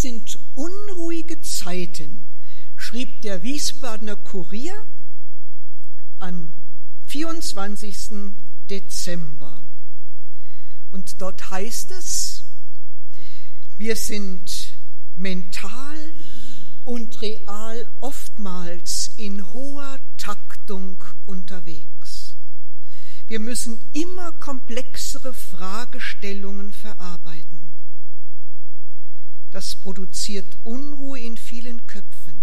sind unruhige Zeiten, schrieb der Wiesbadener Kurier am 24. Dezember. Und dort heißt es, wir sind mental und real oftmals in hoher Taktung unterwegs. Wir müssen immer komplexere Fragestellungen verarbeiten. Das produziert Unruhe in vielen Köpfen.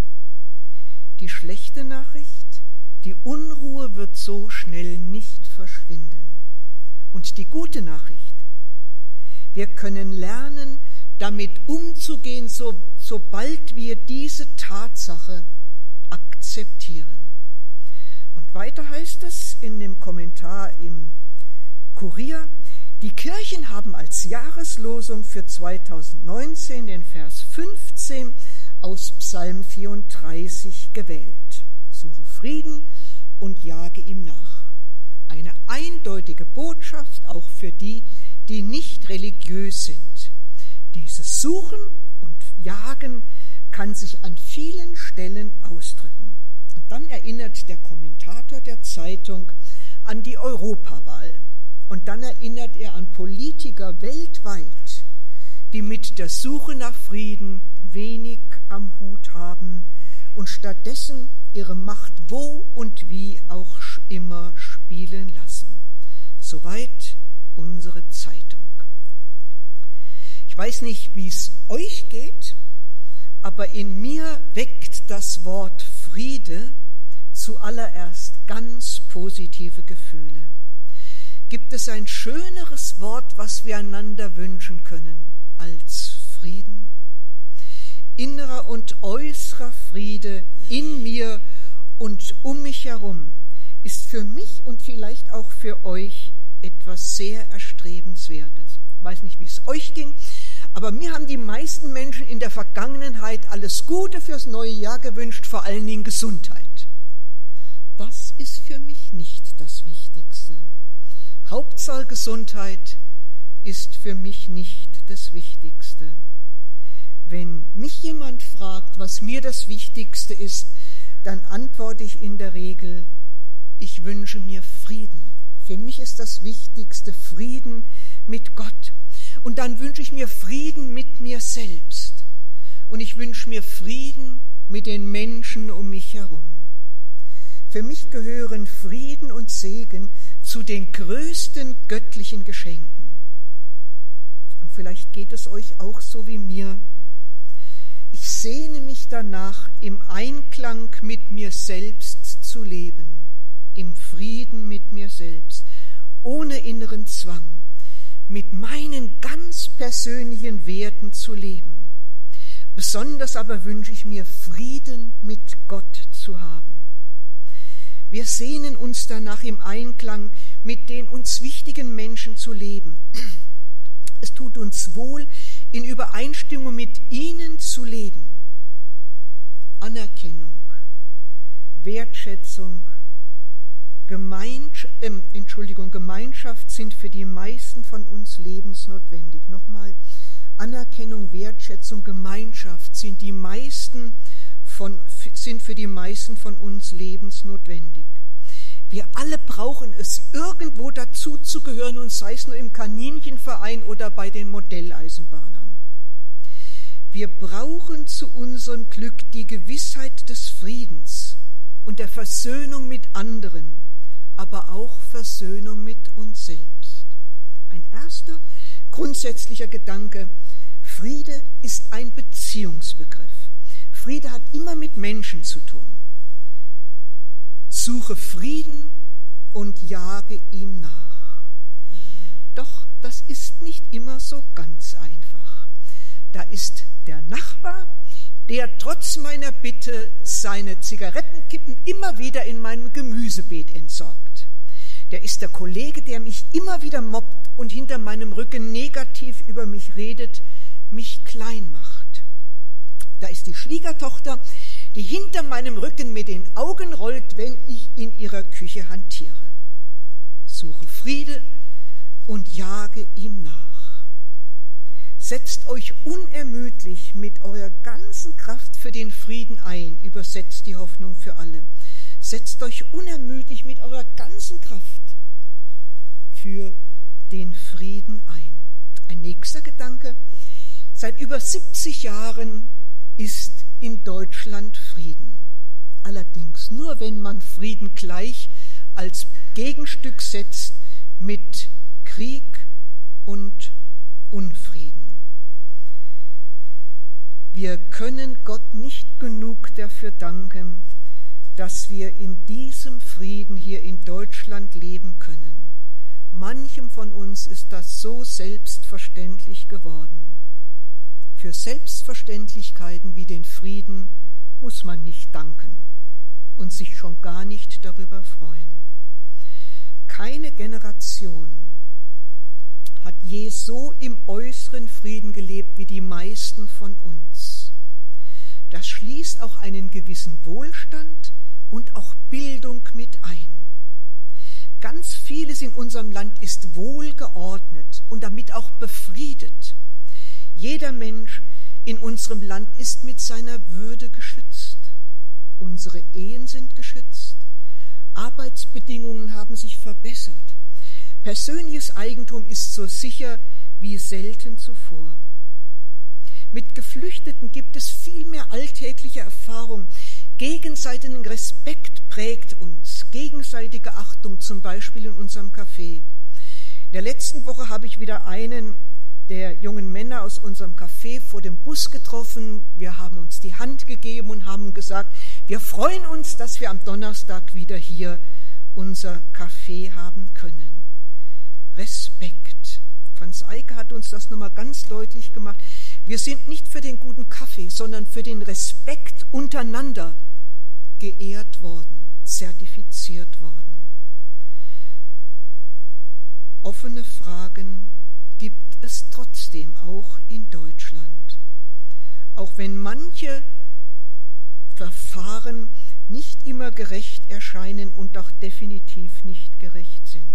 Die schlechte Nachricht, die Unruhe wird so schnell nicht verschwinden. Und die gute Nachricht, wir können lernen, damit umzugehen, sobald wir diese Tatsache akzeptieren. Und weiter heißt es in dem Kommentar im Kurier, die Kirchen haben als Jahreslosung für 2019 den Vers 15 aus Psalm 34 gewählt. Suche Frieden und jage ihm nach. Eine eindeutige Botschaft auch für die, die nicht religiös sind. Dieses Suchen und Jagen kann sich an vielen Stellen ausdrücken. Und dann erinnert der Kommentator der Zeitung an die Europawahl. Und dann erinnert er an Politiker weltweit, die mit der Suche nach Frieden wenig am Hut haben und stattdessen ihre Macht wo und wie auch immer spielen lassen. Soweit unsere Zeitung. Ich weiß nicht, wie es euch geht, aber in mir weckt das Wort Friede zuallererst ganz positive Gefühle. Gibt es ein schöneres Wort, was wir einander wünschen können, als Frieden? Innerer und äußerer Friede in mir und um mich herum ist für mich und vielleicht auch für euch etwas sehr Erstrebenswertes. Ich weiß nicht, wie es euch ging, aber mir haben die meisten Menschen in der Vergangenheit alles Gute fürs neue Jahr gewünscht, vor allen Dingen Gesundheit. Das ist für mich nicht das Wichtigste. Hauptsache Gesundheit ist für mich nicht das Wichtigste. Wenn mich jemand fragt, was mir das Wichtigste ist, dann antworte ich in der Regel, ich wünsche mir Frieden. Für mich ist das Wichtigste Frieden mit Gott. Und dann wünsche ich mir Frieden mit mir selbst. Und ich wünsche mir Frieden mit den Menschen um mich herum. Für mich gehören Frieden und Segen zu den größten göttlichen Geschenken. Und vielleicht geht es euch auch so wie mir. Ich sehne mich danach, im Einklang mit mir selbst zu leben, im Frieden mit mir selbst, ohne inneren Zwang, mit meinen ganz persönlichen Werten zu leben. Besonders aber wünsche ich mir, Frieden mit Gott zu haben. Wir sehnen uns danach, im Einklang mit den uns wichtigen Menschen zu leben. Es tut uns wohl, in Übereinstimmung mit ihnen zu leben. Anerkennung, Wertschätzung, Gemeinschaft sind für die meisten von uns lebensnotwendig. Nochmal, Anerkennung, Wertschätzung, Gemeinschaft sind für die meisten von uns lebensnotwendig. Wir alle brauchen es, irgendwo dazu zu gehören, und sei es nur im Kaninchenverein oder bei den Modelleisenbahnern. Wir brauchen zu unserem Glück die Gewissheit des Friedens und der Versöhnung mit anderen, aber auch Versöhnung mit uns selbst. Ein erster grundsätzlicher Gedanke: Friede ist ein Beziehungsbegriff. Friede hat immer mit Menschen zu tun. Suche Frieden und jage ihm nach. Doch das ist nicht immer so ganz einfach. Da ist der Nachbar, der trotz meiner Bitte seine Zigarettenkippen immer wieder in meinem Gemüsebeet entsorgt. Der ist der Kollege, der mich immer wieder mobbt und hinter meinem Rücken negativ über mich redet, mich klein macht. Da ist die Schwiegertochter, die hinter meinem Rücken mit den Augen rollt, wenn ich in ihrer Küche hantiere. Suche Friede und jage ihm nach. Setzt euch unermüdlich mit eurer ganzen Kraft für den Frieden ein, übersetzt die Hoffnung für alle. Setzt euch unermüdlich mit eurer ganzen Kraft für den Frieden ein. Ein nächster Gedanke. Seit über 70 Jahren ist in Deutschland Frieden. Allerdings nur, wenn man Frieden gleich als Gegenstück setzt mit Krieg und Unfrieden. Wir können Gott nicht genug dafür danken, dass wir in diesem Frieden hier in Deutschland leben können. Manchem von uns ist das so selbstverständlich geworden. Für Selbstverständlichkeiten wie den Frieden muss man nicht danken und sich schon gar nicht darüber freuen. Keine Generation hat je so im äußeren Frieden gelebt wie die meisten von uns. Das schließt auch einen gewissen Wohlstand und auch Bildung mit ein. Ganz vieles in unserem Land ist wohlgeordnet und damit auch befriedet. Jeder Mensch in unserem Land ist mit seiner Würde geschützt. Unsere Ehen sind geschützt. Arbeitsbedingungen haben sich verbessert. Persönliches Eigentum ist so sicher wie selten zuvor. Mit Geflüchteten gibt es viel mehr alltägliche Erfahrung. Gegenseitigen Respekt prägt uns, gegenseitige Achtung, zum Beispiel in unserem Café. In der letzten Woche habe ich wieder einen der jungen Männer aus unserem Café vor dem Bus getroffen. Wir haben uns die Hand gegeben und haben gesagt, wir freuen uns, dass wir am Donnerstag wieder hier unser Café haben können. Respekt. Franz Eike hat uns das nochmal ganz deutlich gemacht. Wir sind nicht für den guten Kaffee, sondern für den Respekt untereinander geehrt worden, zertifiziert worden. Offene Fragen gibt es trotzdem auch in Deutschland. Auch wenn manche Verfahren nicht immer gerecht erscheinen und auch definitiv nicht gerecht sind.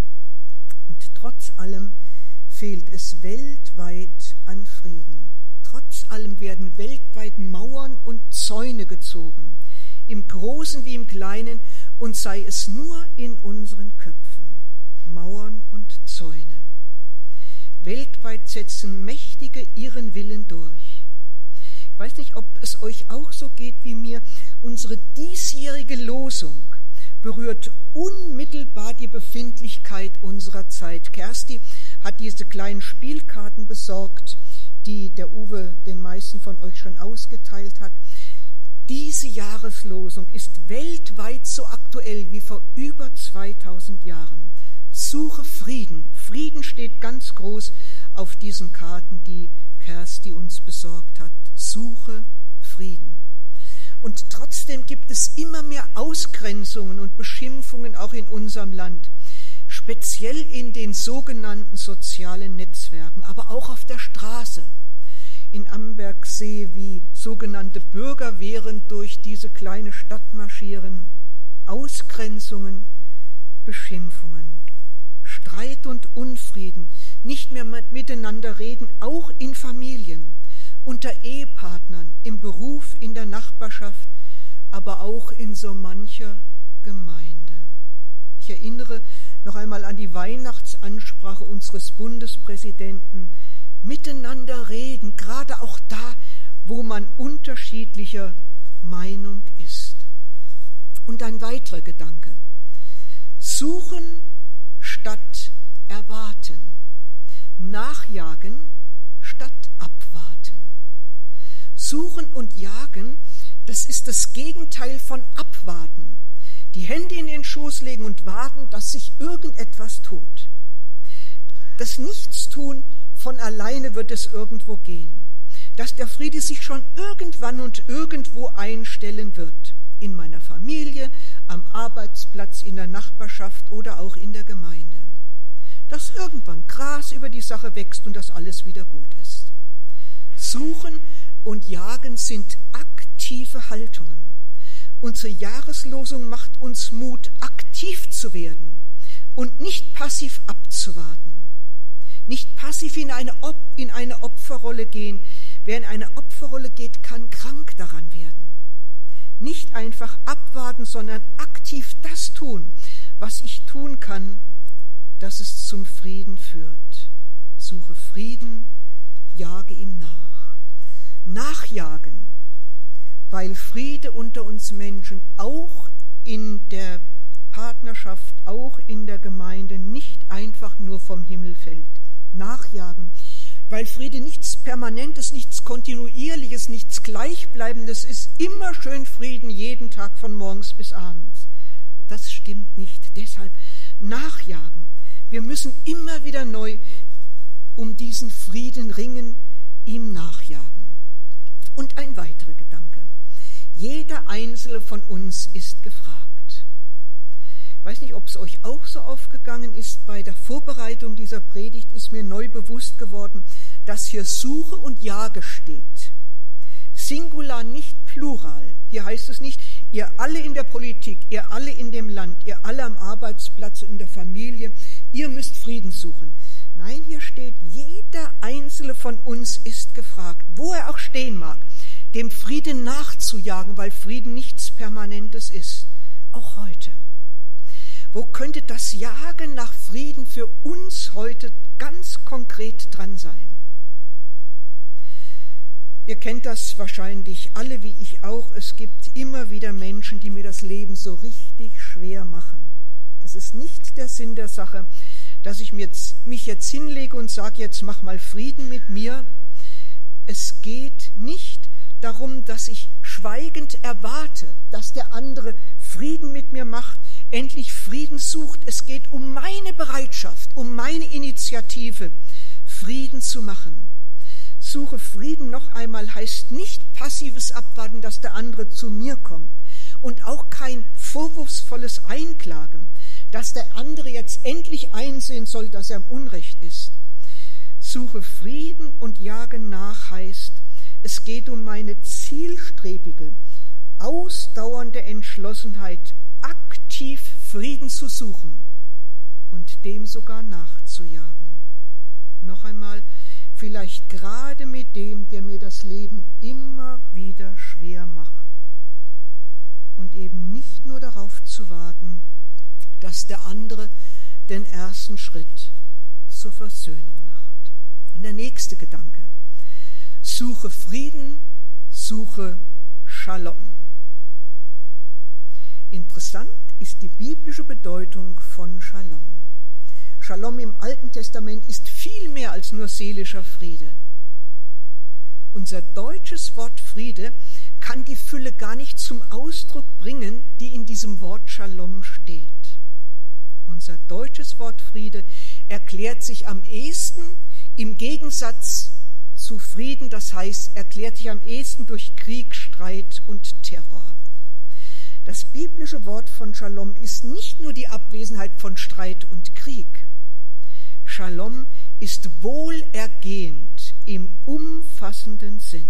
Und trotz allem fehlt es weltweit an Frieden. Trotz allem werden weltweit Mauern und Zäune gezogen, im Großen wie im Kleinen, und sei es nur in unseren Köpfen. Mauern und Zäune. Weltweit setzen Mächtige ihren Willen durch. Ich weiß nicht, ob es euch auch so geht wie mir. Unsere diesjährige Losung berührt unmittelbar die Befindlichkeit unserer Zeit. Kersti hat diese kleinen Spielkarten besorgt, die der Uwe den meisten von euch schon ausgeteilt hat. Diese Jahreslosung ist weltweit so aktuell wie vor über 2000 Jahren. Suche Frieden. Frieden steht ganz groß auf diesen Karten, die Kersti uns besorgt hat. Suche Frieden. Und trotzdem gibt es immer mehr Ausgrenzungen und Beschimpfungen auch in unserem Land, speziell in den sogenannten sozialen Netzwerken, aber auch auf der Straße. In Ambergsee, wie sogenannte Bürgerwehren durch diese kleine Stadt marschieren. Ausgrenzungen, Beschimpfungen, Streit und Unfrieden, nicht mehr miteinander reden, auch in Familien, unter Ehepartnern, im Beruf, in der Nachbarschaft, aber auch in so mancher Gemeinde. Ich erinnere noch einmal an die Weihnachtsansprache unseres Bundespräsidenten. Miteinander reden, gerade auch da, wo man unterschiedlicher Meinung ist. Und ein weiterer Gedanke. Suchen statt erwarten. Nachjagen statt abwarten. Suchen und jagen, das ist das Gegenteil von abwarten. Die Hände in den Schoß legen und warten, dass sich irgendetwas tut. Das Nichtstun, von alleine wird es irgendwo gehen. Dass der Friede sich schon irgendwann und irgendwo einstellen wird. In meiner Familie, am Arbeitsplatz, in der Nachbarschaft oder auch in der Gemeinde. Dass irgendwann Gras über die Sache wächst und dass alles wieder gut ist. Suchen und Jagen sind aktive Haltungen. Unsere Jahreslosung macht uns Mut, aktiv zu werden und nicht passiv abzuwarten. nicht passiv in eine Opferrolle gehen. Wer in eine Opferrolle geht, kann krank daran werden. Nicht einfach abwarten, sondern aktiv das tun, was ich tun kann, dass es zum Frieden führt. Suche Frieden, jage ihm nach. Nachjagen, weil Friede unter uns Menschen auch in der Partnerschaft, auch in der Gemeinde nicht einfach nur vom Himmel fällt. Nachjagen, weil Friede nichts Permanentes, nichts Kontinuierliches, nichts Gleichbleibendes ist. Immer schön Frieden jeden Tag von morgens bis abends. Das stimmt nicht. Deshalb nachjagen. Wir müssen immer wieder neu um diesen Frieden ringen, ihm nachjagen. Und ein weiterer Gedanke. Jeder Einzelne von uns ist gefragt. Ich weiß nicht, ob es euch auch so aufgegangen ist, bei der Vorbereitung dieser Predigt ist mir neu bewusst geworden, dass hier Suche und Jage steht. Singular, nicht Plural. Hier heißt es nicht, ihr alle in der Politik, ihr alle in dem Land, ihr alle am Arbeitsplatz und in der Familie, ihr müsst Frieden suchen. Nein, hier steht, jeder Einzelne von uns ist gefragt, wo er auch stehen mag, dem Frieden nachzujagen, weil Frieden nichts Permanentes ist, auch heute. Wo könnte das Jagen nach Frieden für uns heute ganz konkret dran sein? Ihr kennt das wahrscheinlich alle, wie ich auch. Es gibt immer wieder Menschen, die mir das Leben so richtig schwer machen. Es ist nicht der Sinn der Sache, dass ich mich jetzt hinlege und sage, jetzt mach mal Frieden mit mir. Es geht nicht darum, dass ich schweigend erwarte, dass der andere Frieden mit mir macht, endlich Frieden sucht. Es geht um meine Bereitschaft, um meine Initiative, Frieden zu machen. Suche Frieden noch einmal heißt nicht passives Abwarten, dass der andere zu mir kommt und auch kein vorwurfsvolles Einklagen, dass der andere jetzt endlich einsehen soll, dass er im Unrecht ist. Suche Frieden und jage nach heißt, es geht um meine zielstrebige, ausdauernde Entschlossenheit, aktiv Frieden zu suchen und dem sogar nachzujagen. Noch einmal, vielleicht gerade mit dem, der mir das Leben immer wieder schwer macht. Und eben nicht nur darauf zu warten, dass der andere den ersten Schritt zur Versöhnung macht. Und der nächste Gedanke. Suche Frieden, suche Shalom. Interessant ist die biblische Bedeutung von Shalom. Shalom im Alten Testament ist viel mehr als nur seelischer Friede. Unser deutsches Wort Friede kann die Fülle gar nicht zum Ausdruck bringen, die in diesem Wort Shalom steht. Unser deutsches Wort Friede erklärt sich am ehesten im Gegensatz zu Frieden, das heißt, erklärt sich am ehesten durch Krieg, Streit und Terror. Das biblische Wort von Shalom ist nicht nur die Abwesenheit von Streit und Krieg. Shalom ist wohlergehend im umfassenden Sinn.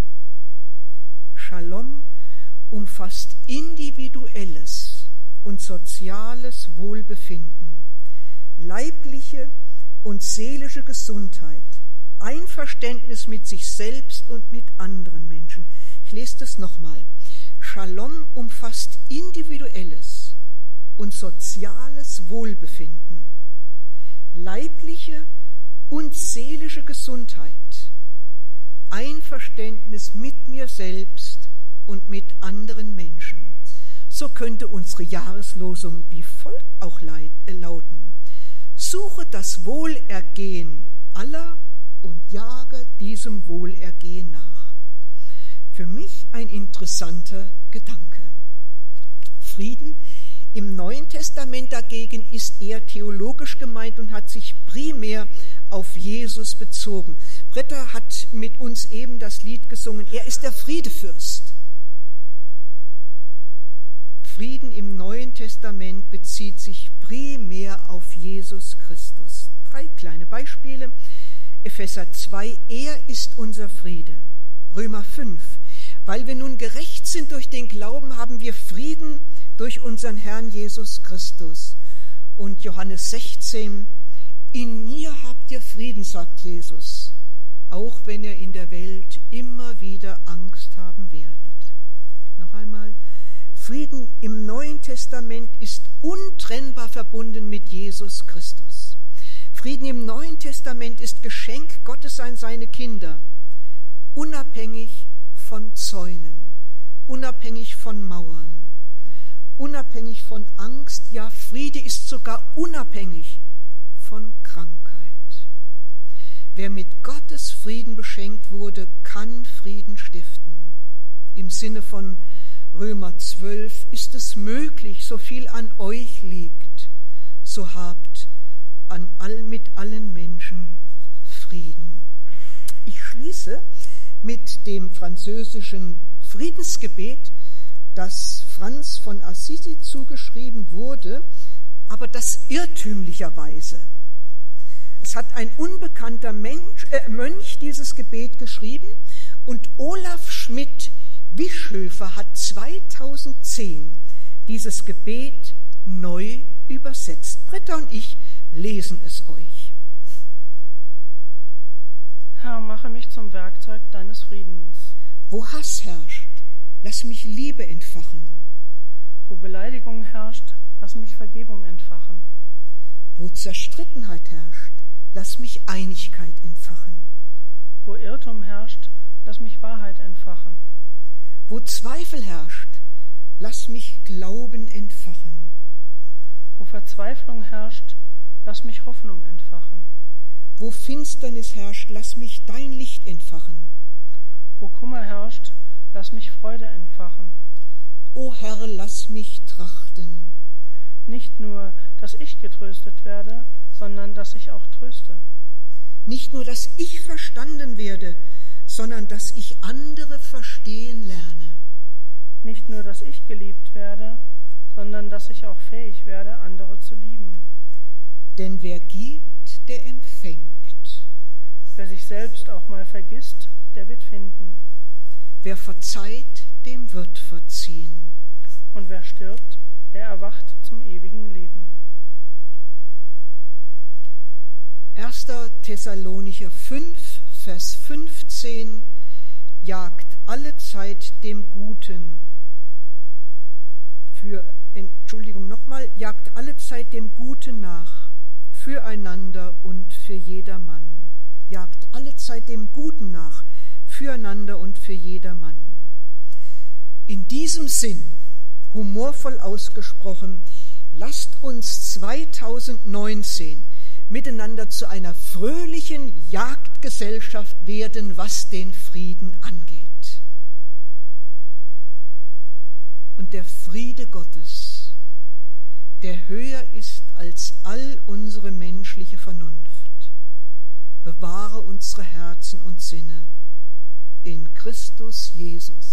Shalom umfasst individuelles und soziales Wohlbefinden, leibliche und seelische Gesundheit, Einverständnis mit sich selbst und mit anderen Menschen. Ich lese das nochmal. Shalom umfasst individuelles und soziales Wohlbefinden, leibliche und seelische Gesundheit, Einverständnis mit mir selbst und mit anderen Menschen. So könnte unsere Jahreslosung wie folgt auch lauten: Suche das Wohlergehen aller und jage diesem Wohlergehen nach. Für mich ein interessanter Gedanke. Frieden im Neuen Testament dagegen ist eher theologisch gemeint und hat sich primär auf Jesus bezogen. Britta hat mit uns eben das Lied gesungen, er ist der Friedefürst. Frieden im Neuen Testament bezieht sich primär auf Jesus Christus. 3 kleine Beispiele. Epheser 2, er ist unser Friede. Römer 5, weil wir nun gerecht sind durch den Glauben, haben wir Frieden durch unseren Herrn Jesus Christus. Und Johannes 16, in mir habt ihr Frieden sagt Jesus, auch wenn ihr in der Welt immer wieder Angst haben werdet. Noch einmal, Frieden im Neuen Testament ist untrennbar verbunden mit Jesus Christus. Frieden im Neuen Testament ist Geschenk Gottes an seine Kinder, unabhängig von Zäunen, unabhängig von Mauern, unabhängig von Angst, ja, Friede ist sogar unabhängig von Krankheit. Wer mit Gottes Frieden beschenkt wurde, kann Frieden stiften. Im Sinne von Römer 12 ist es möglich, so viel an euch liegt, so habt mit allen Menschen Frieden. Ich schließe mit dem französischen Friedensgebet, das Franz von Assisi zugeschrieben wurde, aber das irrtümlicherweise. Es hat ein unbekannter Mönch dieses Gebet geschrieben und Olaf Schmidt-Wischhöfer hat 2010 dieses Gebet neu übersetzt. Britta und ich lesen es euch. Herr, mache mich zum Werkzeug deines Friedens. Wo Hass herrscht, lass mich Liebe entfachen. Wo Beleidigung herrscht, lass mich Vergebung entfachen. Wo Zerstrittenheit herrscht, lass mich Einigkeit entfachen. Wo Irrtum herrscht, lass mich Wahrheit entfachen. Wo Zweifel herrscht, lass mich Glauben entfachen. Wo Verzweiflung herrscht, lass mich Hoffnung entfachen. Wo Finsternis herrscht, lass mich dein Licht entfachen. Wo Kummer herrscht, lass mich Freude entfachen. O Herr, lass mich trachten. Nicht nur, dass ich getröstet werde, sondern dass ich auch tröste. Nicht nur, dass ich verstanden werde, sondern dass ich andere verstehen lerne. Nicht nur, dass ich geliebt werde, sondern dass ich auch fähig werde, andere zu lieben. Denn wer gibt, der empfängt. Wer sich selbst auch mal vergisst, der wird finden. Wer verzeiht, dem wird verziehen. Und wer stirbt, der erwacht zum ewigen Leben. 1. Thessalonicher 5, Vers 15: Jagt allezeit dem Guten jagt allezeit dem Guten nach, füreinander und für jedermann. Jagt allezeit dem Guten nach, füreinander und für jedermann. In diesem Sinn, humorvoll ausgesprochen, lasst uns 2019 miteinander zu einer fröhlichen Jagdgesellschaft werden, was den Frieden angeht. Und der Friede Gottes, der höher ist als all unsere menschliche Vernunft, bewahre unsere Herzen und Sinne in Christus Jesus.